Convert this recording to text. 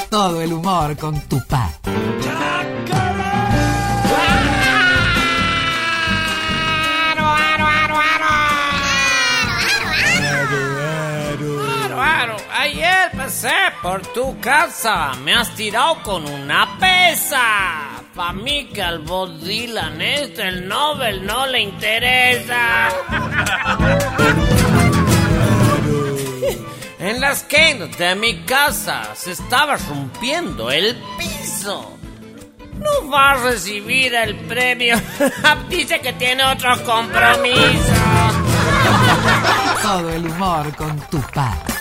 Todo el humor con Tupac. Ayer pasé por tu casa, me has tirado con una pesa. Pa' mí que al Bob Dylan el Nobel no le interesa. En la esquina de mi casa se estaba rompiendo el piso. No va a recibir el premio. Dice que tiene otro compromiso. Todo el humor con Tupac.